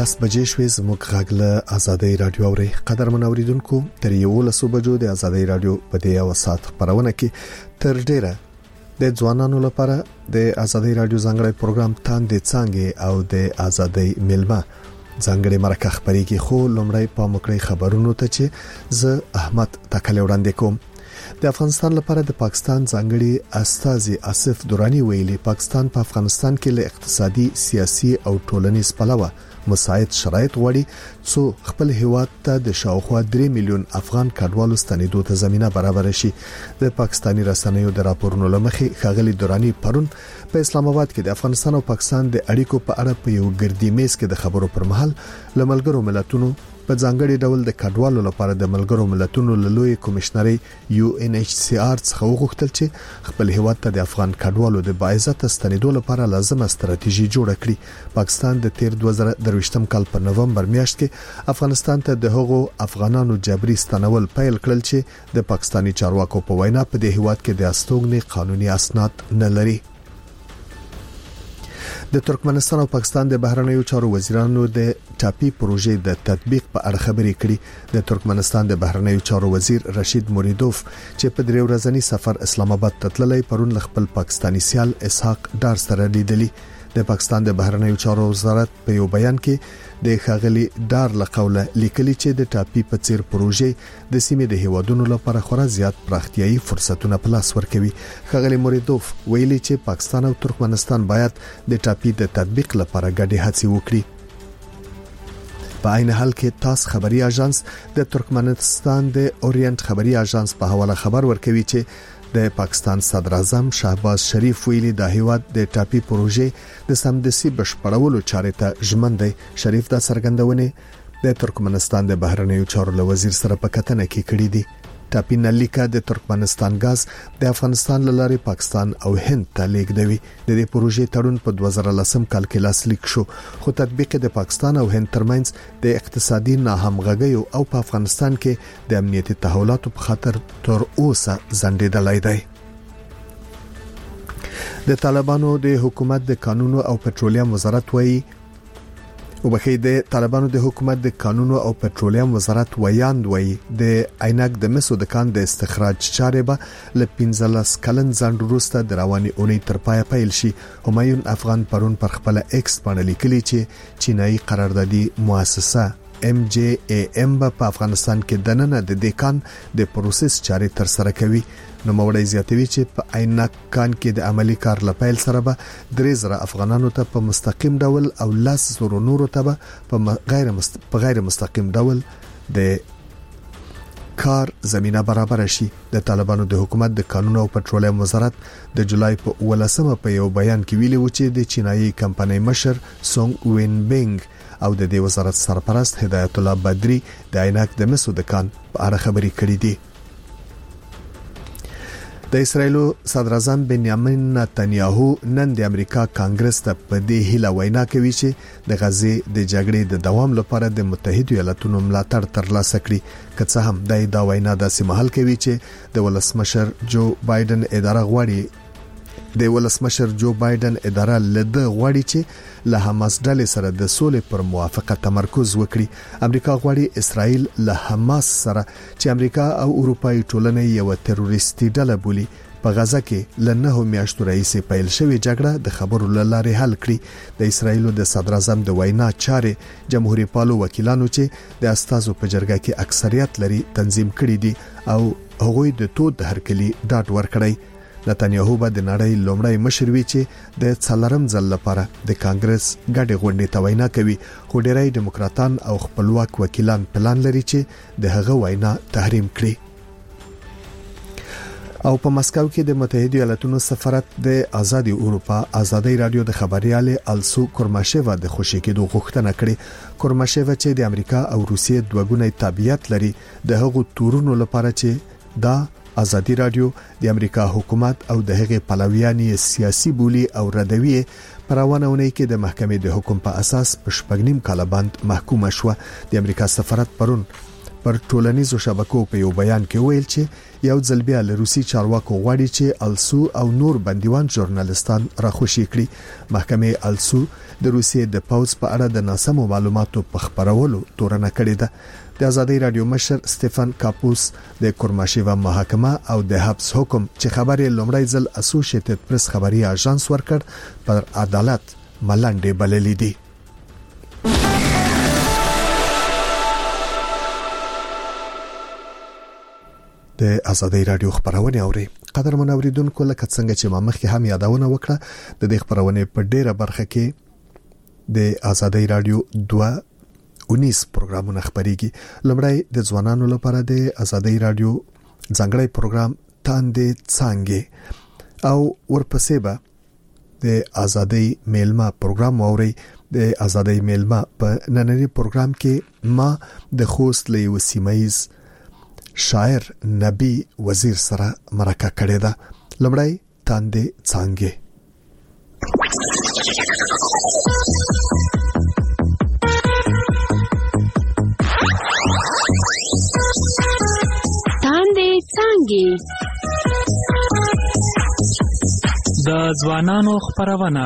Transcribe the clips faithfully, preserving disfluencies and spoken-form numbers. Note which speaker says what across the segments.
Speaker 1: لس بجې شوې زموږ غږ له آزادۍ رادیو اوري قدرمن اوریدونکو تر یو لسو بجو د آزادۍ رادیو په دې او سات خبرونه کې تر ډیره د ځوانانو لپاره د آزادۍ رادیو ځانګړي پروګرام تاندې څنګه او د آزادۍ ملما ځانګړي مرکه خبريږي خو لومړی په مکړی خبرونو ته چې زه احمد تکل وړاندې کوم. د افغانستان لپاره د پاکستان ځانګړي استاذي آصف دورانی ویلي پاکستان په افغانستان کې له اقتصادي سیاسي او ټولنیز پلوه مساعد شرایط غوړي څو خپل هیواد ته د شاوخوا درې میلیون افغان کډوالو ستنېدو ته زمينه برابر شي. د پاکستاني رسنیو د راپورونو لمخې خغلی دورانی پرون په اسلام آباد کې د افغانستان او پاکستان د اړیکو په اړه په یو ګردی میز کې د خبرو پر مهال لملګرو ملتونو په ځانګړي ډول د کډوالو لپاره د ملګرو ملتونو لوی کمشنري یو ان ایچ سی آر څخه وغوښتل چې خپل هیواد ته د افغان کډوالو د باعزت ستنېدو لپاره لازمه ستراتیژي جوړه کړي. پاکستان د تیر دوه زره درویشتم کال په نومبر میاشت کې افغانستان ته د هغو افغانانو جبري ستنول پیل کړل چې د پاکستاني چارواکو په وینا په دې هیواد کې د استوګنې قانوني اسناد نه لري. د ترکمنستان او پاکستان د بهرنیو چارو وزیرانو د ټاپي پروژې د تطبیق په اړه خبرې کړې. د ترکمنستان د بهرنیو چارو وزیر رشید موریدوف چې په درې ورځنی سفر اسلام آباد ته تللی پرون خپل پاکستانی سیال اسحاق ډار سره لیدلی. د پاکستان د بهرنیو چارو وزارت په یو بیان کې د خغلی ډار لقوله لیکلي چې د ټاپي په څیر پروژې د سیمې د هیوادونو لپاره خورا زیات پراختیايي فرصتونه په لاس ورکوي. خغلی موریدوف ویلي چې پاکستان او ترکمنستان باید د ټاپي د تطبیق لپاره ګډې هڅې وکړي. په عین حال کې تاس خبري اژانس د ترکمنستان د اورینټ خبري اژانس په حواله خبر ورکوي چې د پاکستان صدر اعظم شهباز شریف ویلي د هیواد د ټاپي پروژې د سمدسي بشپړولو چارې ته ژمن دی. شریف دا څرګندونه د ترکمنستان د بهرنیو چارو وزیر سره په کتنه کې کړې دي. ټاپي نلیکا د ترکمنستان غاز د افغانستان لارې پاکستان او هند ته لیږدوي. د دې پروژې تړون په دوه زره لسم کال کې لاسلیک شو خو تطبیق د پاکستان او هند ترمنځ د اقتصادي ناهمغږي او په افغانستان کې د امنیتي تحولاتو په خاطر تر اوسه ځنډېدلای دی. د طالبانو د حکومت د قانونو او پټرولیم وزارت وایي او بخې د طالبانو د حکومت د قانونو او پټرولیم وزارت ویاند وایي د عینک د مسو د کان د استخراج چارې به ل پنځلس کلن ځنډ وروسته د رواني اونۍ تر پای پیل شي. همایون افغان پرون پر خپل ایکس باندې لیکلي چې چینایي قراردادي مؤسسه ام جی ای ام په افغانستان کې د نن د دکان د پروسس چارې تر سره کوي. نو موړی زیاتوي چې په عینک کان کې د عملی کار لپیل سره به درې زره افغانانو ته په مستقیم ډول او لاس زرو نورو ته په غیر مست... په غیر مستقیم ډول د کار زمينه برابر شي. د طالبانو د حکومت د قانون او پټرولیم وزارت د جولای په ولسمه په یو بیان کې ویلي و چې د چینایي کمپنۍ مشر سونګ وین بینګ او د دې وزارت سرپرست هدایت الله بدری د عینک د مسو د کان په اړه خبري کړې دي. د اسرایل صدر اعظم بنیامین نتنیاهو نن د امریکا کانګرس ته په دې هیله وینا کوي چې د غزې د جګړې د دوام لپاره د متحده ایالاتونو ملاتړ ترلاسه کړي. که څه هم د دا وینا داسې محل کوي چې د ولسمشر جو بایدن اداره غواړي د ولسمشر جو بایدن اداره لده غواړي چې له حماس ډلې سره د سولې پر موافقه تمرکز وکړي. امریکا غواړي اسرائیل له حماس سره چې امریکا او اروپאי ټولنه یو تروریستي ډله بولي په غزه کې لنه میاشتو رئیس پیل شوی جګړه د خبرو لاره حل کړي. د اسرائیل د صدر اعظم د وینا چارې جمهوریت پالو وکیلانو چې د استازو په جرګه کې اکثریت لري تنظیم کړي دي او هغوی د تود هرکلی ډاټ ورکړي. نتنیاهو به د نړۍ لومړی مشر وي چې د څلورم ځل لپاره د کانګرس ګډې غونډې ته وینا کوي خو ډېری ډیموکراتان او خپلواک وکیلان پلان لري چې د هغه وینا تحریم کړي. او په مسکو کې د متحده ایالاتونو سفارت د آزادي اروپا آزادۍ رادیو د خبريال السو کورماشيوا د خوشی کېدو غوښتنه کړې. کورماشيوا چې د امریکا او روسیې دوګونی تابعیت لري د هغو تورونو لپاره چې دا آزادي رادیو د امریکا حکومت او د هغې پلویانی سیاسي بولی او ردوی پرونهونه کې د محکمې د حکم په اساس په شپږنیم کال باندې محکومه شو. د امریکا سفارت پرون پر ټولنیزو شبکو په یو بیان کې ویل چې یو ځل بیا له روسي چارواکو غواړي چې السو او نور بندیوان ژورنالستان راخوشي کړي. محکمه السو د روسیې د پوز په اړه د ناسمو معلوماتو په خبرولو تورنه کړې ده. د آزادۍ رادیو مشر سټيفن کاپوس د کورماشيوا محکمه او د حبس حکم چې خبرې لومړی ځل اسوسییټډ پریس خبري اژانس ورکړ پر عدالت ملنډې بللې دي. د آزادۍ رادیو خبرونه اوري. قدرمن اوریدونکو لکه څنګه چې ما مخکې هم یادونه وکړه د دې خبرونه په ډیره برخه کې د آزادۍ رادیو دوه انیس پروګرامونه خبريږي. لمړی د ځوانانو لپاره د آزادۍ رادیو ځانګړی پروګرام تاندې څنګه او ورپسې به د آزادۍ میلمه پروګرام اوري. د آزادۍ میلمه په نننی پروګرام کې ما د خوست له وسیمایز شاعر نبی وزیر سره مرکه کړې ده. لمړی تاندې څنګه
Speaker 2: تاندې څنګه
Speaker 3: د ځوانانو خبرونه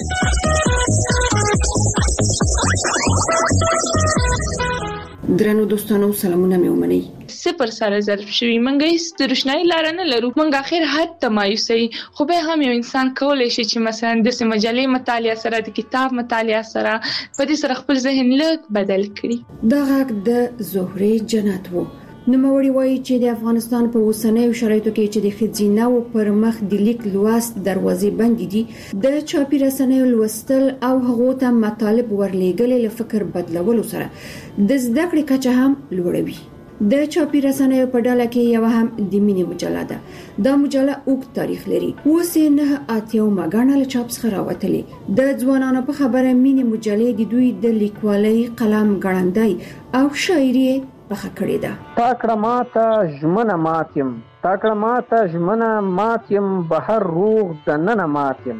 Speaker 4: درنو دوستانو سلامونه مې ومنئ.
Speaker 5: صفر سره ضرب شوی منګه هیڅ د روشنايي لار نه لرو. منګه اخر حد تمایوسي خو به هم یو انسان کولای شي چې مثلا د مجلې مطالعه سره د کتاب مطالعه سره په دې سره خپل ذهن لږ بدل کړي.
Speaker 4: دا غږ د زهرې جنت وو. نوموړي وایي چې د افغانستان په اوسنیو شرایطو کې چې د خځیناو پر مخ د لیک لوست دروازې بند دي، د چاپی رسنیو لوستل او هغه ته مطالب ورلېګل له فکر بدلولو سره د زده کړې کچه هم لوړوي. د چاپی رسنیو په ډله کې یو هم د مینې مجله ده. دا مجله اوږد تاریخ لري. اوس نه اتیو مګاڼه له چاپ څخه راوتلې. د ځوانانو په خبره مینې مجلې د دوی د لیکوالۍ قلم ګړندای او شاعري په کړې ده.
Speaker 6: تاکړه ماته ژمنه ماتیم تاکړه ماته ژمنه ماتیم بهر روغ د نن ماتیم.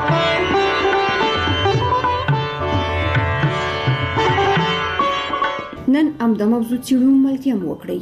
Speaker 4: نن ام د موضوع چیرو ملتیا مو وکړي.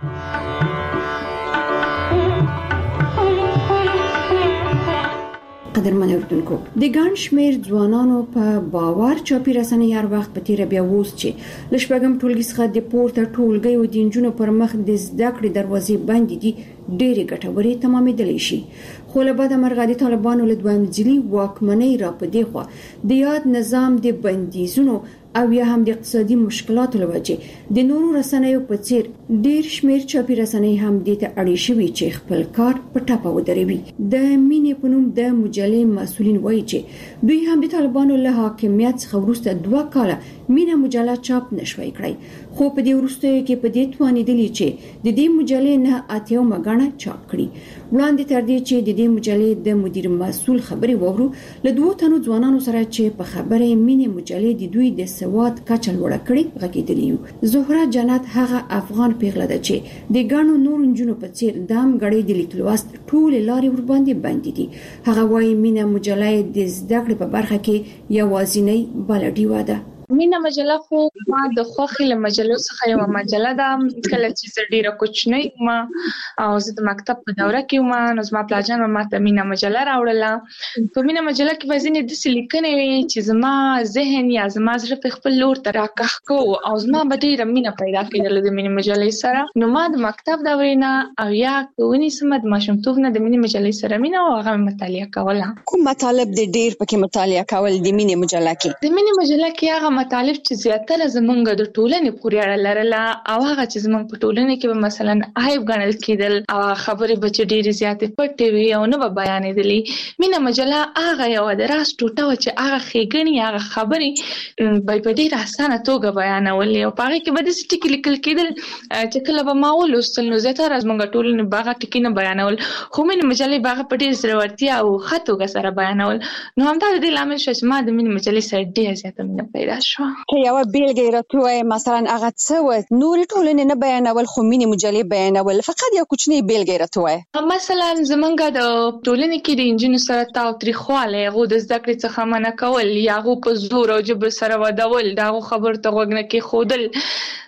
Speaker 4: قدرمن اوریدونکو د ګڼ شمیر ځوانانو په باور چاپی رسنۍ هر وخت په تیر بیا ووس چې لشبګم ټولګي څخه د پورته ټولګي او د انجونو پر مخ د زده کړې دروازې بند دي ډېری ګټورې تمامېدلی شي. خو له بعد مرغادي طالبانو له دویم ځلي واکمنۍ را پدې خو د یاد نظام د بندیزونو او یا هم د اقتصادي مشکلاتو لوجه د نورو رسنیو په څیر ډیر شمیر چاپی رسنۍ هم د ته اړې شوي چې خپل کار په ټاپه ودروي. د مینې په نوم د مجلې مسؤلین وایي چې دوی هم د طالبانو له حاکمیت څخه وروسته دوه کاله مینه مجله چاپ نشوي کړی. خو په دې وروستیو کې په دې توانیدلی چې د دې مجلې نه اتیو مګاڼه چاپ کړي. وړاندې تر دې چې د دې مجلې د مدیر مسؤل خبري وورو له دوه تنو ځوانانو سره چې په خبره مینه مجلې د دوی د سواد کچه لوړه کړي غږیدلی یو. زهره جنت هغه افغان پیغله ده چې د ګانو نور انجونو په څیر دام غړي د لیکلوست ټول لارې ور باندې باندې دي. هغه وايي مینه مجلې د زده کړې په برخه کې یوازینی بلډي واده.
Speaker 5: مینه مجله خو ما د خوخي له مجلو څخه یو مجله ده. کله چې زه ډیره کوچنۍ ما او زه د مکتب په دوره کې ما نو زما پلاجان ما ته مینه مجله راوړله. په مینه مجله کې وزنې د سلیکنې وي چې زما ذهن یا زما زړه په خپل لور ته راکخ کو او زما به ډیره مینه پیدا کېدل د مینه مجلې سره. نو ما د مکتب دورې نه او یا کوونی سم د ماشومتوب نه د مینه مجلې سره مینه او هغه مطالعه کوله.
Speaker 2: کوم مطالب د ډیر پکې مطالعه کول د مینه مجله کې؟
Speaker 5: د مینه مجله کې هغه مطالب چې زیاتره زمونږ د ټولنې پورې اړه لرله او هغه چې زمونږ په ټولنې کې به مثلا عیب ګڼل کېدل او خبرې به چې ډېرې زیاتې پټې وي او نه به بیانېدلې. مینه مجله هغه یوه د راز ټوټه وه چې هغه ښېګڼې هغه خبرې به په ډېره اسانه توګه بیانولې او په هغې کې به داسې ټکي لیکل کېدل چې کله به ما ولوستل نو زیاتره زمونږ ټولنې به هغه ټکي نه بیانول خو مینه مجلې به هغه په ډېرې زړورتیا او ښه توګه سره بیانول. نو همدا د دې لامل شو چې ما د مینه مجلې سره ډېره زیاته مینه پیدا شوه.
Speaker 2: یو بیلګه راته وای مثلا هغه څه و نور ټولنې نه بیانول خو مینه مجلې بیانول فقط یو کوچنی بیلګه راته وای.
Speaker 5: مثلا زمونږ د ټولنې کې د انجینو سره تاوتریخواله هغه د زده کړې څخه منع کول یا هغه په زور او جبر سره ودول دا خبر ته غوږ نه کې خودل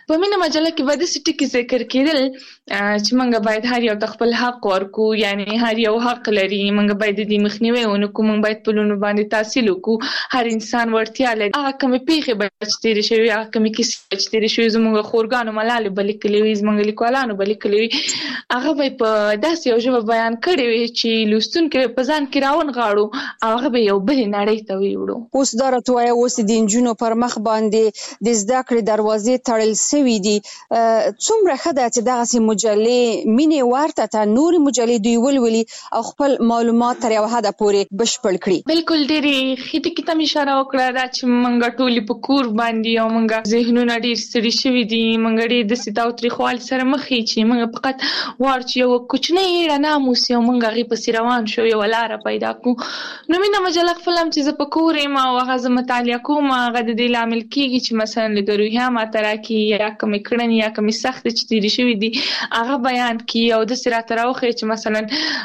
Speaker 5: په مینه مجله کې به د سټکی ذکر کېدل چې موږ باید هر یو خپل حق ورکو، یعنی هر یو حق لري، موږ باید د مخنیوي ونکو، موږ باید په لونو باندې تحصیل وکړو، هر انسان ورتیا لري. هغه کوم پیښې به چې تیرې شوي، هغه کوم کیسې چې تیرې شوي زموږ خورګانو ملالې به لیکلې وي، زموږ لیکوالانو به لیکلې وي، هغه به په داسې یو ژبه بیان کړې وي چې لوستونکي په ځان کې راونغاړو او هغه به یو بلې نړۍ ته ویوړو.
Speaker 2: اوس دا راته وایه، اوس د نجونو پر مخ باندې د زده کړې دروازې تړل سوي دي، څومره ښه ده چې دغسې مجلې مینې ورته ته نورې مجلې دوی ولولي او خپل معلومات تر یوه حده پورې بشپړ کړي.
Speaker 5: بالکل ډېرې ښې ټکي ته مې اشاره وکړه دا چې موږ ټولې په کور باندې او موږ ذهنونه ډېر ستړي شوي دي، موږ ډېر داسې تاوتریخوالي سره مخ یو چې موږ فقط غواړو چې یوه کوچنۍ رڼا مو وسي او موږ هغې پسې روان شو، یوه لاره پیدا کړو. نو مینه مجله خپل هم چې زه په کور یم او هغه زه مطالعه کوم، هغه د دې لامل کېږي چې مثلا لږ روحیه ماته راکړي، یا کومې کړنې یا کومې سختې چې تېرې شوي دي هغه بیان کړي او داسې راته راوښیي چې مثلا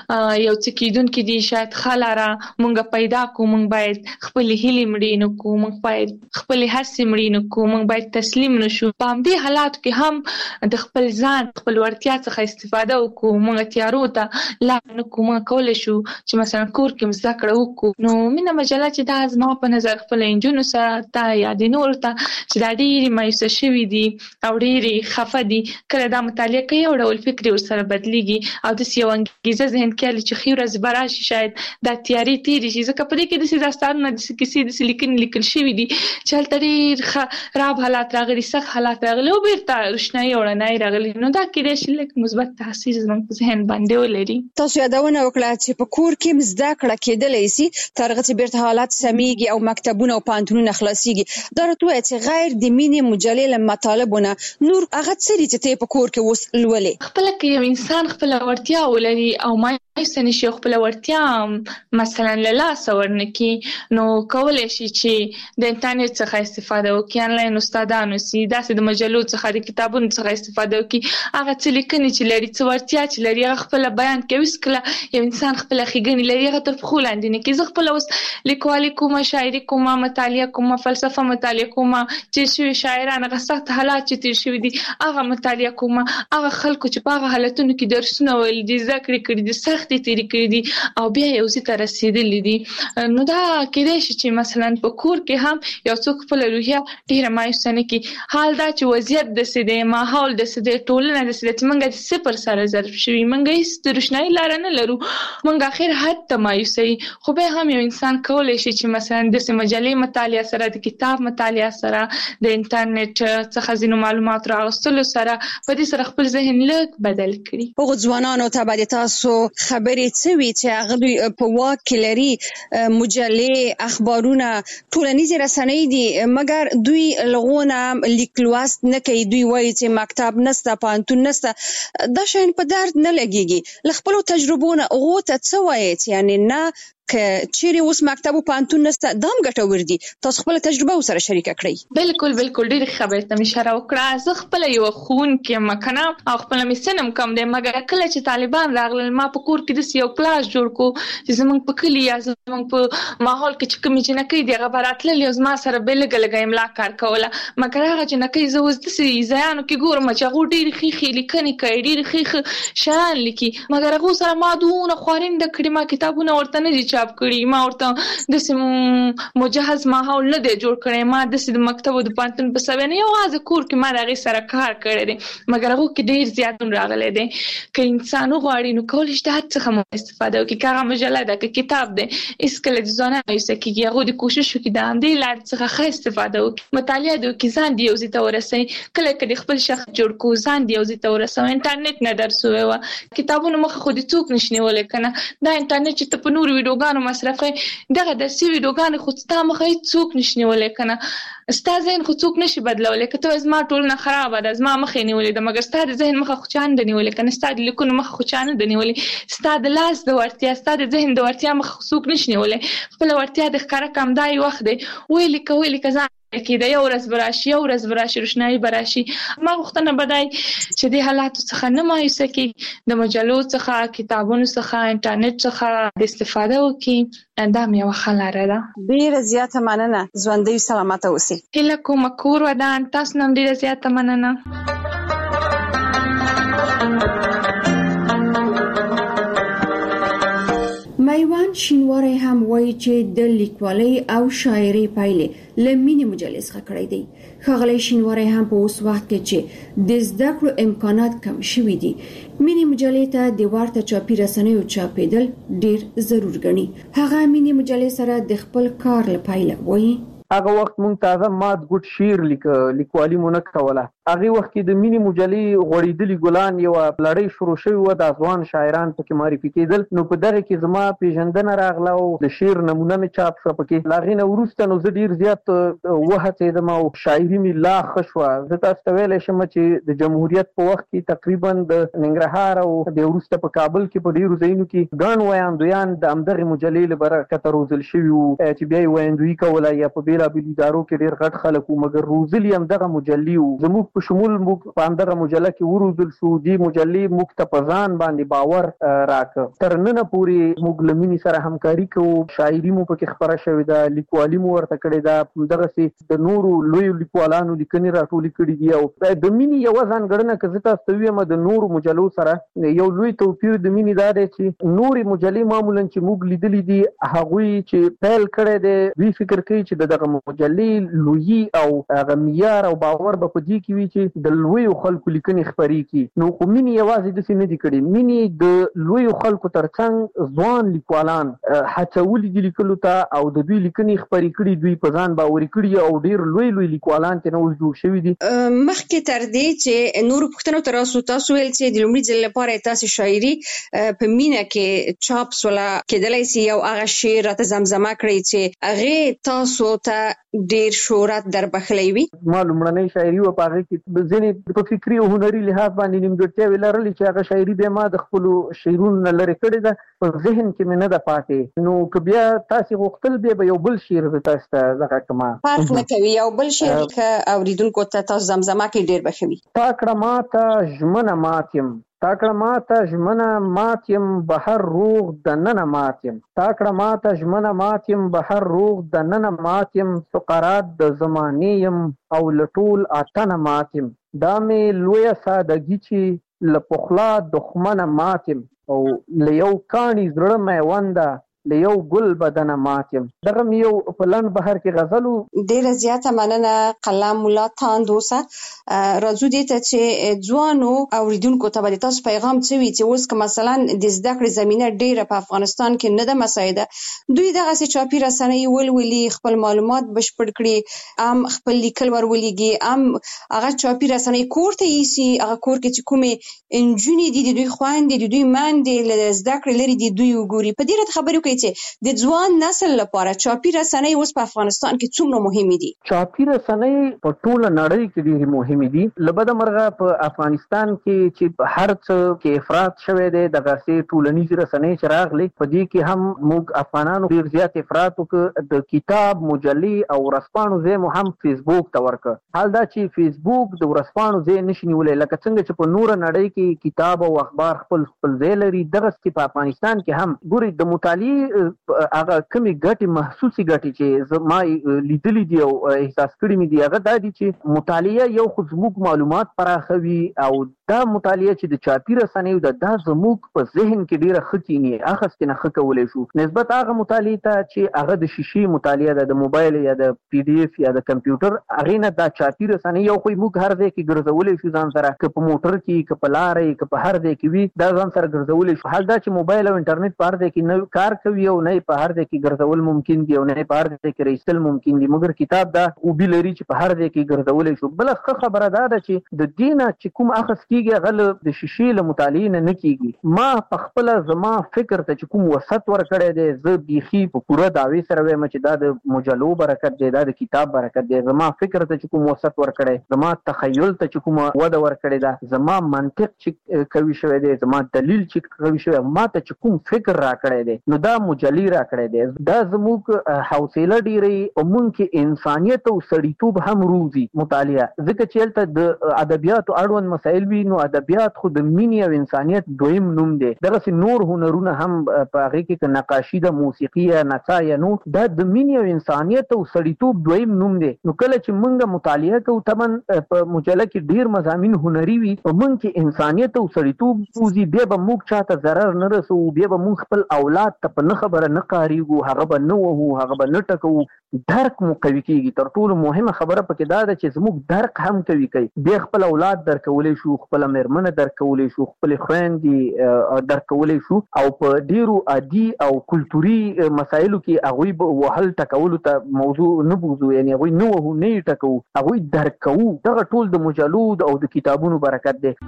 Speaker 5: یو څه کېدونکي دي، شاید ښه لاره موږ پیدا کړو، موږ باید خپلې هیلې مړې نه کړو، موږ باید خپلې هڅې مړې نه کړو، موږ باید تسلیم نه شو. په همدې حالاتو کې هم د خپل ځان خپل وړتیا څخه استفاده وکړو، موږ تیارو ته لاړ نه کړو، موږ کولی شو چې مثلا کور کې زده کړه وکړو. نو مینه مجله چې دا زما په نظر خپل نجونو سره ته یا د نورو ته چې دا ډېرې مایوسه شوي دي او ډېرې خفه دي، کله دا مطالعه کوي یو ډول فکر ورسره بدلېږي او داسې یو انګېزه ذهن کې هلي چې ښې ورځې به راشي، شاید دا تیارې تېرې شي. ځکه په دې کې داسې داستانونه داسې کیسې داسې لیکنې لیکل شوي دي چې هلته ډېر ښه راب حالات راغلي، سخت حالات راغلي او بېرته روښنایي او رڼایي راغلي. نو دا کېدای شي لږ مثبت تاثیر زموږ په ذهن باندې ولري.
Speaker 2: تاسو یادونه وکړه چې په کور کې هم زده کړه کېدلی سي تر هغه چې بېرته حالات سمیږي او مکتبونه او پوهنتونونه خلاصېږي. دا راته ووایه چې غیر د مینې مجلې له مطالبو نه نور هغه څه دي چې ته یې په کور کې اوس لولې؟
Speaker 5: خپله که یو انسان خپله وړتیا ولري او مایوسه نه شي او خپله وړتیا مثلا له لاسه ورنه کړي، نو کولی شي چې د انټرنېټ څخه استفاده وکړي، انلاین استادان اوسي، داسې د مجلو څخه د کتابونو څخه استفاده وکړي، هغه څه لیکنې چې لري، څه وړتیا چې لري هغه خپله بیان کوي. هېڅکله یو انسان خپله ښېګڼې لري هغه تر پښو لاندې نه کړي. زه خپله اوس لیکوالي کومه، شاعري کومه، مطالعه کومه، فلسفه مطالعه کومه، تېر شوي شاعران هغه سخت حالات چې تېر شوي دي هغه مطالعه کومه، هغه خلکو چې په هغه حالتونو کې درسونه ویلي دي، زده کړې کړي دي، سختې تېرې کړي دي او بیا یو ځای ته رسېدلي دي. نو دا کېدای شي چې مثلا په کور کې هم یو څوک خپله روحیه ډېره مایوسه نه کړي. حال دا چې وضعیت داسې دی، ماحول داسې دی، ټولنه داسې ده چې موږ د صفر سره ضرب شوي، موږ هېڅ د روښنایي لاره نه لرو، موږ اخر حد ته مایوسه یو. خو بیا هم یو انسان کولی شي چې مثلا داسې مجلې مطالعه سره، د کتاب مطالعه سره، د انټرنېټ څخه ځینو معلومات راغوستلو سره په دې سره خپل ذهن لږ بدل کړي.
Speaker 2: هغو ځوانانو ته به د تاسو خبرې څه وي چې هغه دوی په واک کې لري؟ مجلې، اخبارونه، ټولنیزې رسنۍ دي، مګر دوی لغونه لیک لوست نه کوي، دوی وایي چې مکتب نسته، پوهنتون نسته، دا شیان په درد نه لګېږي. له خپلو تجربو نه هغو ته څه وایي چې یعنې نه که چیرې اوس مکتب او پوهنتون نسته دا هم ګټور دي؟ تاسو خپله تجربه ورسره شریکه کړئ.
Speaker 5: بالکل بالکل ډېرې خبرې ته مې اشاره وکړه. زه خپله یوه ښوونکې یم که نه او خپله مې سن هم کم دی، مګر کله چې طالبان راغلل ما په کور کې داسې یو کلاس جوړ کړو چې زموږ په کلي یا زموږ په ماحول کې چې کومې جنکۍ دي هغه به راتللې او زما سره به لږه لږه املا کار کوله. مګر هغه جنکۍ زه اوس داسې ځایانو کې ګورم چې هغو ډېرې ښې ښې لیکنې کوي، ډېرې ښې ښه شیان لیکي، مګر هغو سره ما دونه خوارنده کړي، ما کتابونه ورته نه دي چاپ کړي، ما ورته داسې مجهز ماحول نه دی جوړ کړی، ما داسې د مکتب او د پوهنتون په سویه نه یوازې کور کې ما د هغې سره کار کړی دی، مګر هغو کې ډېر زیاتون راغلی دی. که انسان وغواړي نو کولی شي د هر څخه مو استفاده وکړي، که هغه مجله ده که کتاب دی، هېڅکله د ځوانان مایوسه کېږي، هغو د کوشش وکړي د همدې لارې څخه ښه استفاده وکړي، مطالعه دې وکړي، ځان دې یو ځای ته ورسوي. کله که د خپل شخص جوړ کړو ځان دې یو ځای ته ورسوي. انټرنېټ نه درس ووایه، کتابونو مخه خو دې څوک نشي نیولی که نه، دا انټرنېټ چې ته په نورو ویډیوګانو مصرفوي دغه درسي ویډیوګانې خو ستا مخه هېڅ څوک نشي نیولی که نه، ستا ذهن خو څوک نشي بدلولی. که ته وایې زما ټولنه خرابه ده، زما مخ یې نیولې ده، مګر ستا د ذهن مخه خو چا نه ده نیولې که نه، ستا د لیکنو مخه خو چا نه ده نیولې، ستا د لاس د وړتیا، ستا د ذهن د وړتیا مخه خو څوک نشي نیولی. خپله وړتیا د ښکاره کړه، همدا یې وخت دی، ویې لیکه ویې لیکه، ځان کې د یو ورځ براشي یو ورځ براشي روشنايي براشي. ما غوښتنه بدای چې د حالات څخه نه مایوسه کې د مجلو څخه کتابونو څخه انټرنیټ څخه د استفاده وکړي. دا مې یو خلاره ده.
Speaker 2: ډیره زیاته مننه. ژوندۍ سلامت اوسئ.
Speaker 5: هله کوم کور ودان تاسو نن ډیره زیاته مننه.
Speaker 4: میوان شینواری هم وایي چې د لیکوالۍ او شاعرۍ پایلې له مینې مجلې څخه کړې دي. ښاغلی شینواری هم په اوس وخت کې چې د زده کړو امکانات کم شوي دي، مینې مجلې ته د ورته چاپي رسنیو چاپېدل ډیر ضرور ګڼي. هغه مینې مجلې سره د خپل کار له پایله وایي
Speaker 6: هغه وخت مونږ تازه مات ګډ شعر لیک لیکوالي مونږ کوله. هغه وخت کې د مینې مجلې غوړېدلي ګلان یو لړۍ شروع شوی و، د ځوان شاعران پکې معرفي کېدل. نو په دغه کې زما پیژندنه راغله او د شعر نمونه مې چاپ شو پکې. لاغې نه وروسته نو زه ډیر زیات وهڅېدم او شاعري مې لا ښه شوه. زه تاسو ته ویلی شم چې د جمهوریت په وخت کې تقریبا د ننګرهار او د وروسته په کابل کې په ډیرو ځایونو کې ګڼ ویاندویان د همدغې مجلې له برکته روزل شوي وو چې بیا یې ویاندویي کوله یا په بېلابېلو ادارو کې ډېر غټ خلک وو، مګر روزلي همدغه مجلې وو. زموږ په شمول موږ په همدغه مجله کې وروزل شو. دې مجلې موږ ته په ځان باندې باور راکړ. تر ننه پورې موږ له مینې سره همکاري کوو. شاعري مو پکې خپره شوې ده، لیکوالي مو ورته کړې ده. دغسې د نورو لویو لیکوالانو لیکنې راټولې کړي دي. او د مینې یوه ځانګړنه که زه تاسو ته ووایم د نورو مجلو سره یو لوی توپیر د مینې دا دی چې نورې مجلې معمولا چې موږ لیدلي دي هغوی چې پیل کړی دی دوی فکر کوي چې د دغه مجلې لویي او هغه معیار او باور به په دې کې وي چې د لویو خلکو لیکنې خپرې کړي. نو خو مینې یوازې داسې نه دي کړي. مینې د لویو خلکو ترڅنګ ځوان لیکوالان هڅولي دي لیکلو ته او د دوی لیکنې خپرې کړي، دوی په ځان باوري کړي او ډېر لوی لوی لیکوالان ترې نه اوس جوړ شوي دي.
Speaker 2: مخکې تر دې چې نورو پوښتنو ته راسو، تاسو ویل چې د لومړي ځل لپاره تاسو شاعري په مینه کې چاپ سوله، کېدلی سي یو هغه شعر راته زمزمه کړئ چې هغې تاسو ته ډېر شهرت در بخلی وي.
Speaker 6: ما لومړنۍ شاعري وه په هغې کې ځینې په فکري او هنري لحاظ باندې نیمګړتیاوې لرلې چې هغه شاعري بیا ما د خپلو شعرونو نه لرې کړې ده، په ذهن کې مې نه ده پاتې. نو که بیا تاسې غوښتل بیا به یو بل شعر زه تاسو ته دغه کړمه.
Speaker 2: فرق نه کوي، یو بل شعر که اورېدونکو ته تاسو زمزمه کړئ ډېر به ښه وي.
Speaker 6: تا کړه ماته ژمنه مات یم، تا کړه ماته ژمنه مات یم، بهر روغ دننه مات یم. تا کړه ماته ژمنه مات یم، بهر روغ دننه مات یم. فقرات د زمانې یم او له ټول اتنه مات یم. دا مې لویه سادګي چې له پخلا دښمنه مات یم او له یو کاڼي زړه میونده له یو ګل بدنه مات یم. دغه مې یو په لنډ بهر کې غزل و.
Speaker 2: ډېره زیاته مننه قلم ملا تاند اوسه. راځو دې ته چې ځوانو اورېدونکو ته به د تاسو پیغام څه وي چې اوس که مثلا د زده کړې زمینه ډېره په افغانستان کې نه ده مساعده، دوی دغسې چاپي رسنۍ ولولي، خپل معلومات بشپړ کړي، ام خپل لیکل ور ولېږي، ام هغه چاپي رسنۍ کور ته یوسي، هغه کور کې چې کومې نجونې دي د دوی خویندې د دوی میندې له زده کړې لرې دي دوی وګوري. په دې راته خبرې وکړئ چې د ځوان نسل لپاره چاپي رسنۍ اوس په افغانستان کې څومره مهمې دي.
Speaker 6: چاپي رسنۍ په ټوله نړۍ کې ډېرې مهمې دي. له بده مرغه په افغانستان کې چې په هر څه کې افراط شوی دی، دغسې ټولنیزې رسنۍ چې راغلې په دې کې هم موږ افغانانو ډېر زیات افراط وکړ. د کتاب، مجلې او ورځپاڼو ځای مو هم فیسبوک ته ورکړ. حال دا چې فیسبوک د ورځپاڼو ځای نشي نیولی، لکه څنګه چې په نوره نړۍ کې کتاب او اخبار خپل خپل ځای لري، دغسې په افغانستان کې هم ګورئ د مطالعې هغه کمی ګټې محسوسي ګټې چې زما لیدلي دي او احساس کړي مې دي هغه دا دي چې مطالعه یو خو زموږ معلومات پراخوي او دا مطالعه چې د چاپي رسنیو ده دا زموږ په ذهن کې ډېره ښه کیني، اخیستې نه ښه کولی شو نسبت هغه مطالعې ته چې هغه د شیشې مطالعه ده، د موبایل یا د پی ډي اف یا د کمپیوټر، هغې نه دا چاپي رسنۍ یو خو موږ هر ځای کې ګرځولی شو ځان سره، که په موټر کې، که په لاره، که په هر ځای کې وي دا ځان سره ګرځولی شو. حال دا چې موبایل او انټرنیټ په هر ځای کې نه کار کوي او نه په هر ځای کې ګرځول ممکن دي او نه په هر ځای کې رایستل ممکن دي، مګر کتاب دا خوبي لري چې په هر ځای کې ګرځولی شو. بله ښه خبره دا ده چې د دې نه چې کوم اخیستې کیږي غل د شیشې له مطالعې نه کیږي. ما په خپل زما فکر ته چې کوم وسط ور کړی دی زه بيخي په پوره داوی سره وایم چې دا د مجلو برکت دی، دا د کتاب برکت دی. زما فکر ته چې کوم وسط ور کړی، زما تخیل ته چې کوم وده ور کړی دا، زما منطق چې کوي شوی دی، زما دلیل چې کوي شوی، ما ته چې کوم فکر را کړی دی نو دا مجلی را کړی دی. دا زموږ حوصله ډیری او مونږ کې انسانیت او سړیتوب هم روزي مطالعه، ځکه چې هلته د ادبیات اړوند مسایل وي نو ادبیات خو د مینې او انسانیت دویم نوم دی. دغه نور هنرونه هم په هغه کې نقاشي د موسیقي یا نڅا یا نو دا د مینې او انسانیت او سړیتوب دویم نوم دی. نو کله چې مونږ مطالعه کوو تمن په مجله کې ډیر مضامین هنري وي او مونږ کې انسانیت او سړیتوب روزي، بیا به موږ چاته ضرر نه رسو، بیا به موږ خپل اولاد ته په نه خبره نه قاریږو، هغه به نه وهو، هغه به نه ټکو، درک مو قوي کیږي. تر ټولو مهمه خبره پکې دا ده چې زموږ درک هم قوي کوي. بیا خپل اولاد درکولی شو، خپل مېرمنه درکولی شو، خپل خويندې درکولی شو، او په ډیرو عادي او کلتوري مسایلو کې هغوی به وهل ټکولو ته موضوع نه بوزو، یعنی هغوی نه وهو نه یې ټکو، هغوی درکوو. دغه ټول د مجلو او د کتابونو برکت دی.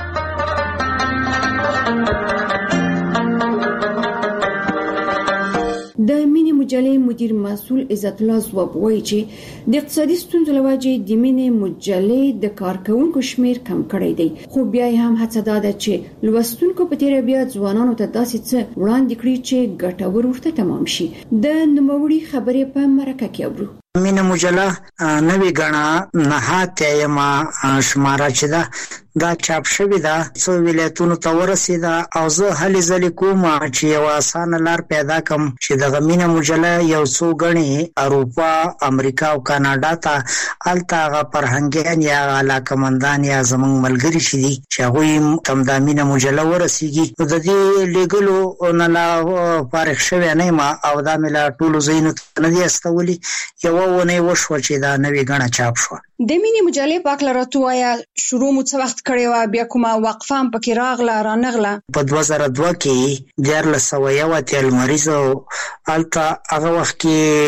Speaker 4: د مینې مجلې مدیر مسؤل عزت الله زواب وایي چې د اقتصادي ستونزو له وجې د مینې مجلې د کارکونکو شمیر کم کړی دی، خو بیا هم هڅه ده چې لوستونکو په تیر بیا ځوانانو ته داسې څه وړاندې کړي چې ګټور ورته تمام شي. د نوموړي خبرې په مرکه کې اورو.
Speaker 7: مینه مجله نوې غاڼه نهاته یما شماره چې دا دا چاپ شوی دا څو ولایتونو ته ورسیده او زه هلې ځلې کوم چې یو اسانه لار پیدا کم چې د مینه مجله یو څو غني اروپا، امریکا او کاناډا ته الته هغه فرهنګیان یا علاقمندان یا زمونږ ملګري شي دي چې هغوی تم د مینه مجله ورسیږي. نو د دې لیګلو نه لا فارغ شوی نه ما او دا ملا ټولو زینو نه دي استولي یو ونه وشو چې دا نوې غاڼه چاپ شو.
Speaker 2: د مینې مجلې پاک لراتو یا شروع مو څه وخت کړی و، بیا کومه وقفه هم پکې راغله رانغله؟
Speaker 7: په دوه زره دوه کې دیارلس سوه یو اتیا لمریز الته هغه وخت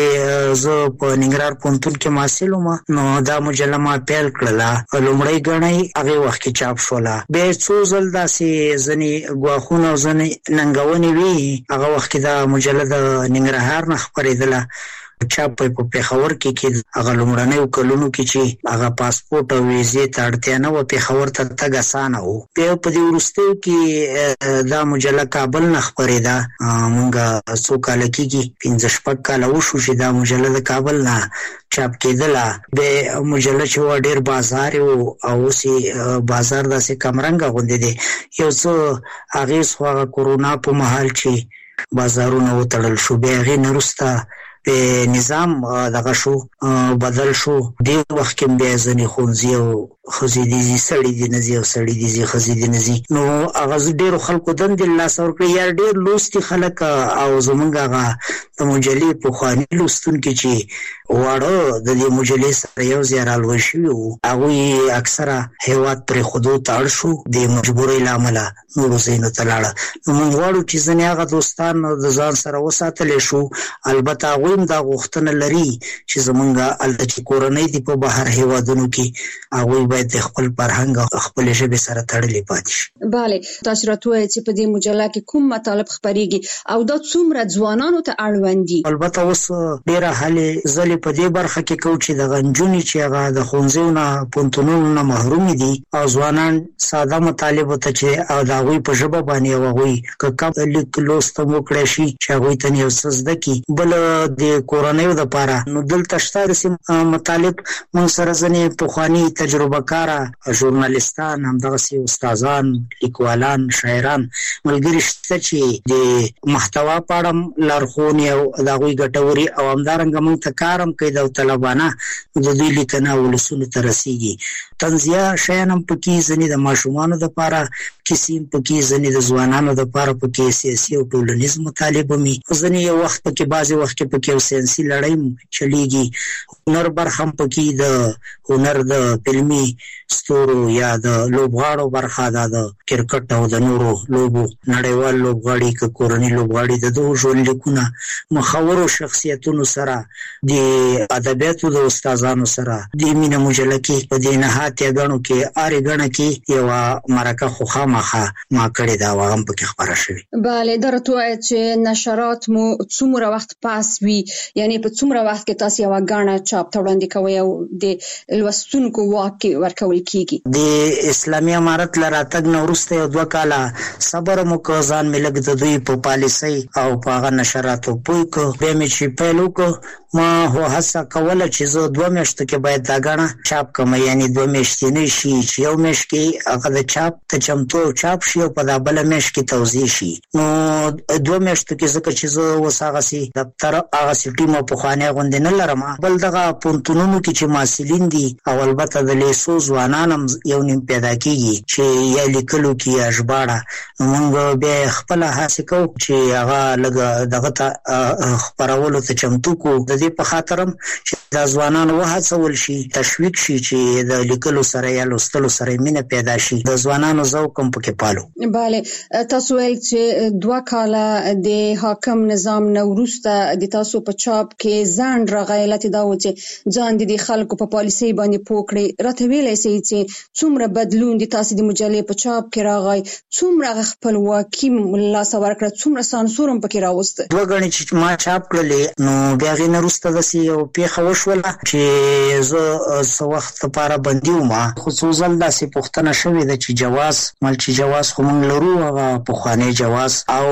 Speaker 7: کې زه په ننګرهار پوهنتون کې محصل وم، نو دا مجله ما پیل کړله. لومړی غاڼه هغه وخت کې چاپ شوله، بیا څو ځل داسې ځینې ګواښونه او ځینې ننګونې وي. هغه وخت کې دا مجله د ننګرهار نه خپرېدله، چاپ په پیښور کې کې هغه لومړنیو کلونو کې چې هغه پاسپورت او ویزې ته اړتیا نه و، پیښور ته تګ اسانه و. بیا په دې وروستیو کې دا مجله کابل نه خپرېده. مونږ څو کاله کېږي پنځه شپږ کاله وشو چې دا مجله د کابل نه چاپ کېدله. بیا مجله چې و ډېر بازار و او اوس بازار داسې کمرنګه غوندې دی. یو څه اغېز خو هغه کورونا په مهال چې بازارونه وتړل شو، بیا هغې نه وروسته په نظام دغه شو بدل شو. دې وخت کې بیا ځینې ښوونځي او ښځې دي ځي، سړي دي نه ځي او سړي دي ځي، ښځې دي نه ځي. نو هغه ډېرو خلکو دندې له لاسه ورکړې، یا ډېر لوستي خلک او زمونږ هغه د مجلې پخواني لوستونکي چې واړه د دې مجلې سره یو ځای رالوی شوي وو، هغوی اکثره هېواد پرېښودو ته اړ شو د مجبورۍ له امله نورو ځایونو ته لاړه. نو موږ غواړو چې ځینې هغه دوستان د ځان سره وساتلی شو. البته هغوی هم دا غوښتنه لري چې زمونږ هلته چې کورنۍ دي په بهر هېوادونو کې، هغوی باید د خپل فرهنګ او خپلې ژبې سره تړلې پاتې شي.
Speaker 2: بله، تاسو راته ووایئ چې په دې مجله کې کوم مطالب خپرېږي او دا څومره ځوانانو ته اړوند دي؟
Speaker 7: البته اوس ډېره هلې ځلې په دې برخه کې کوو چې دغه نجونې چې هغه د ښوونځیو نه پوهنتونونو نه محرومې دي او ځوانان ساده مطالبو ته چې او د هغوی په ژبه باندې او هغوی که کم لیک لوست هم وکړی شي چې هغوی ته یو څه زده کړي. بل د کورنیو دپاره نو دلته شته داسې مطالب موږ سره ځینې پخواني تجربه کاره ژورنالستان، همدغسې استادان، لیکوالان، شاعران ملګري شته چې د محتوا په اړه لارښوونې او د هغوی ګټورې او همدارنګه موږ ته کار هم کوي داوطلبانه د دوی لیکنه ولسونو ته رسېږي. طنزیه شیان هم پکې، ځینې د ماشومانو دپاره کیسې هم پکې، ځینې د ځوانانو دپاره پکې سیاسي او ټولنیز مطالب هم وي، ځینې یو وخت پکې بعضې وخت کې پکې یو ساینسي لړۍ هم چلیږي. هنر برخه هم پکې، د هنر د فلمي ستورو یا د لوبغاړو برخه، دا د کرکټ او د نورو لوبو نړیوال لوبغاړي ک کورنۍ لوبغاړي د دوه ژوند لیکونه مخاورو شخصیتونو سره د ادبیاتو د استادانو سره د مینه مجله کې په دې نهایت غنو کې اری غنه کې یو مرکه خو خامخه ما کړی دا واغم په کې خبره شوی.
Speaker 2: بله درته وایي چې نشرات مو څومره وخت پاس وي، یعنی په څومره وخت کې تاسو یو غاڼه چاپ ته وړاندې کوئ او د لوستونکو واک ورکول کیږي؟
Speaker 7: د اسلامي امارت لراتګ نو وروسته یو دوه کاله صبر مو کو ځان ملګ د دوی په پالیسي او په هغه نشراتو پوي کو به مې چې پیلو کو ما هو هڅه کوله چې زه دوه میاشتو کې باید دا غاڼه چاپ کوم، یعنی دوه میاشتې نه شي چې یو میاشت کې هغه د چاپ ته چمتو چاپ شي او په دا بل میاشت کې توزیع شي. نو دوه میاشتو کې ځکه چې زه وساغه سي دفتر هغه سټیم په خوانه غوندې نه لرم، بل دغه پونتونونو کې چې ماسلین دي او البته د لیسو ځوانانم یو نیم پیدا کیږي چې یا لیکلو کې یا ژباړه، موږ به خپل هڅه کوو چې هغه لګ دغه ته خبرولو ته چمتو کو. د دې په خاطرم چې د ځوانانو وهڅول شي، تشویق شي چې د لیکلو سره یا لوستلو سره مینه پیدا شي، د ځوانانو ذوق هم پکې پالو.
Speaker 2: بله تاسو ویل چې دوه کاله د حاکم نظام نو وروسته د تاسو په چاپ کې ځان راغایلت دا و چې ځان د خلکو په پالیسي باندې پوکړي. راته ویلای شي چې څومره بدلون د تاسو د مجلې په چاپ کې راغی، څومره خپلواکي لا سوار کړ، څومره سانسور هم پکې راوست؟
Speaker 7: دوه غني چې ما چاپ کړلې نو بیا غي نه وروسته د سی او پیخه وشوله چې زه څو وخت لپاره بندي وم، خو څو ځل داسې پوښتنه شوې ده چې جواز مل چې جواز خو موږ لرو، هغه پخوانی جواز او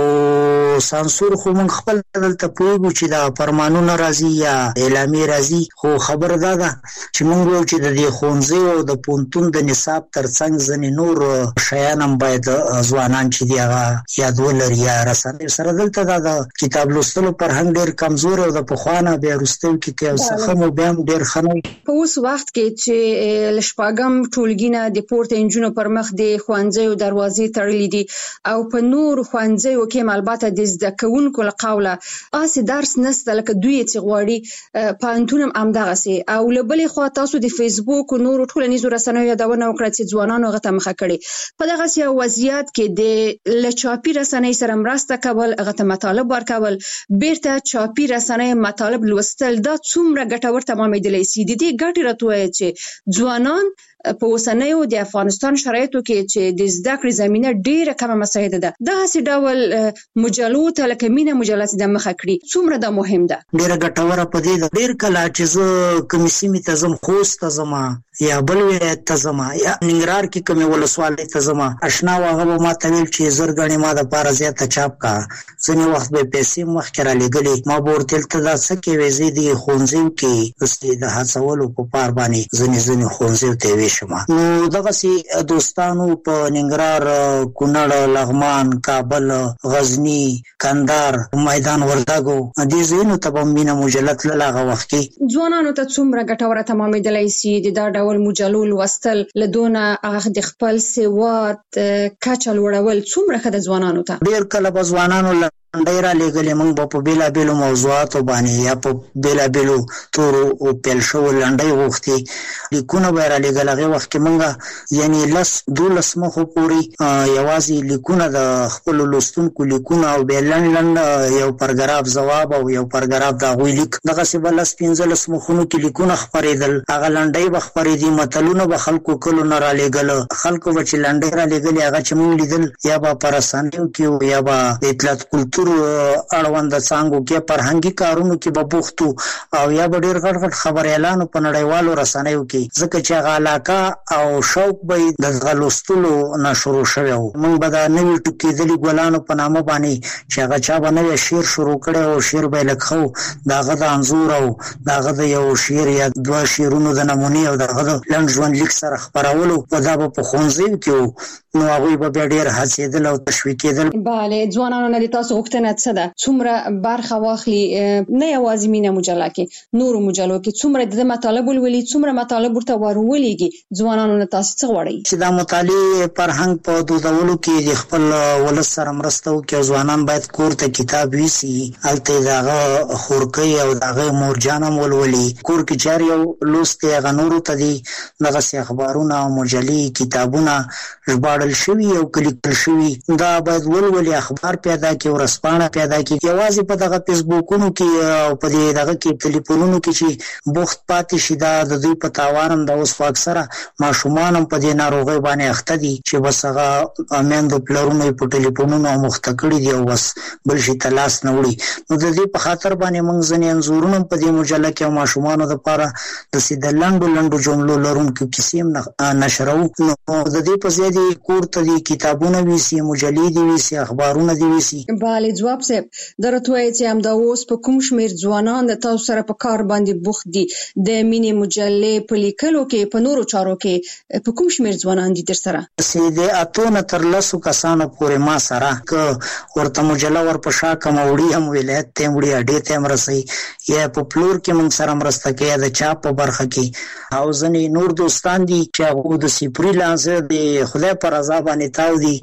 Speaker 7: سانسور خو موږ خپل دلته پوهیږو چې دا فرمانونه راځي یا اعلامیې راځي، خو خبر دا ده چې موږ وایو چې د دې ښوونځي او د پوهنتون د نصاب ترڅنګ ځینې نور شیان هم باید ځوانان چې دي هغه یاد ولري یا رسنیو سره. دلته دا د کتاب لوستلو فرهنګ ډېر کمزور او د پخوانه بیا وروستیو کې کې څه مو بیا هم ډېر ښه نه.
Speaker 2: په اوس وخت کې چې له شپږم ټولګي نه د پورته نجونو پر مخ د ښوونځیو دروازې تړلې دي او په نورو ښوونځیو کې هم البته د زده کوونکو له قوله هسې درس نشته لکه دوی چې غواړي، پوهنتون هم همدغسې. او له بلې خوا تاسو د فیسبوک او نورو ټولنیزو رسنیو یادونه وکړه چې ځوانانو هغه ته مخه کړې. په دغسې یو وضعیت کې د له چاپي رسنۍ سره مرسته کول، هغه ته مطالب ورکول، بیرته چاپي رسنۍ مطالب لوستل، دا څومره ګټور تمامېدلی شي؟ د دې ګټې راته وایي چې ځوانان په اوسنیو د افغانستان شرایطو کې چې د زده کړې زمینه ډیره کمه مساعده ده، دغسې ډول مجلو ته لکه مینه مجله چې د مخه کړي، څومره دا مهم ده؟
Speaker 7: ډیره ګټوره په دې ده. ډیر کله چې زه کومې سیمې ته ځم، خوست ته ځم یا بل ولایت ته ځم یا ننګرهار کې کومې ولسوالۍ ته ځم، اشنا هغه به ما ته ویل چې زر ګڼې ما دپاره زیاته چاپ کا، ځینې وخت به یې پیسې مخکې رالېږلې، ما به ورته ویل ته دا څه کوې؟ زه دې ښوونځیو کې د هڅولو په پار باندې ځینې ځینې ښوونځیو ته یې شما. نو دغسې دوستانو په ننګرهار، کونړ، لغمان، کابل، غزني، کندهار، میدان وردګو دې ځایونو ته به مینه مجله تلله. هغه وخت کې
Speaker 2: ځوانانو ته څومره ګټوره تمامېدلی شي د دا ډول مجلو لوستل، له دونه هغه د خپل سواد کچه لوړول څومره ښه ده ځوانانو ته؟
Speaker 7: ډېر کله به ځوانانو لنډۍ رالېږلې، موږ به په بېلابېلو موضوعاتو باندې یا په بېلابېلو تورو پیل شوو لنډۍ غوښتې، لیکونه به یې رالېږل. هغې وخت کې موږ یعنې لس دولس مخو پورې یوازې لیکونه د خپلو لوستونکو لیکونه او بیا لنډ لنډ یو پرګراف ځواب او یو پرګراف د هغوی لیک، دغسې به لس پنځلس مخونو کې لیکونه خپرېدل. هغه لنډۍ به خپرېدي، متلونه به خلکو کلو نه رالېږل، خلکو به چې لنډۍ رالېږلې هغه چې موږ لیدل یا به په رسنیو کې یا به د اطلاعات کلتور اړوند څانګو کې فرهنګي کارونو کې به بوخت او یا به ډېر غټ غټ خبریالانو په نړیوالو رسنیو کې، ځکه چې هغه علاقه او شوق به یې د هغه لوستلو نه شروع شوی و. موږ به د نوي ټوکېدلي ګلانو په نامه باندې چې هغه چا به نوی شعر شروع کړی او شعر به یې لږ ښه د هغه د انځور او د هغه د یو شعر یا دوه شعرونو د نمونې او د هغه د لنډ ژوند لیک سره خپرولو، په دا به په ښوونځیو کې و، نو هغوی به بیا ډېر هڅېدل او تشویقېدل.
Speaker 2: بله، ځوانانو نه د تاسو پوښتنه څه ده څومره برخه واخلي نه یوازې مینه مجله کې نور مجلو کې څومره د مطالب ولولي څومره مطالب ورته ورولېږي ځوانانو نه تاسو څه غواړئ
Speaker 7: چې د مطالعې فرهنګ په دودولو کې د خپل ولس سره مرسته وکړي ځوانان باید کور ته کتاب ویسي هلته دغه خورکۍ او دغه مورجانم ولولي کور کې چار یو لوستي هغه نورو ته دي دغه اخبارونه او مجلې کتابونه ژباړل شوي او کلیکل شوي دا باید ولولي اخبار پیدا کړي ورسپانه پیدا کړي یوازې په دغه فیسبوکونو کې او په دغه کې ټلیفونونو کې چې بوخت پاتې شي دا د دوی په تاوان د اوس اکثره ماشومان هم په دې ناروغي باندې اخته دي چې بس هغه امیندو پلرونو په ټلیفونونو مخته کړي دي او بس بل شي تلاس نه وړي نو د دې په خاطر باندې موږ ځنې انزورونه په دې مجله کې ماشومانو لپاره د سیده لنډو لنډو جملو لرونکو کیسې نشرو نو د دې په ځای د کور ته د کتابونو ویسي مجلې دي ویسي اخبارونه دي ویسي
Speaker 2: bale جواب صاحب درته وایي چې هم دا اوس په کوم شمیر ځوانان د تاسو سره په کار باندې بوخت دي د مینې مجلې په لیکلو کې په نورو چارو کې په کوم شمیر ځوانان دي در سره
Speaker 7: سیده اتونه تر لسو کسانو پورې ما سره ک ورته مجله ور په شا کوم وړي هم ولایت ته وړي اډې ته مرسي یا په پلور کې موږ سره مرسته کوي د چاپ په برخه کې او ځنې نور دوستان دي چې هغه د سپری لانسه د خدای پر رضا باندې تاو دي